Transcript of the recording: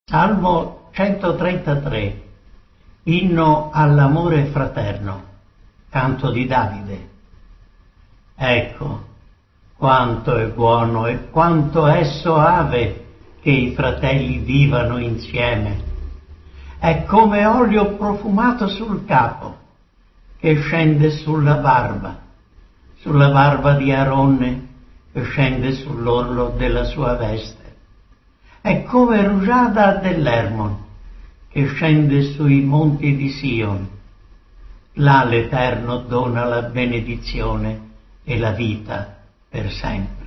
Salmo 133, inno all'amore fraterno, canto di Davide. Ecco, quanto è buono e quanto è soave che i fratelli vivano insieme. È come olio profumato sul capo, che scende sulla barba di Aronne, che scende sull'orlo della sua veste. È come rugiada dell'Ermon, che scende sui monti di Sion. Là l'Eterno dona la benedizione e la vita per sempre.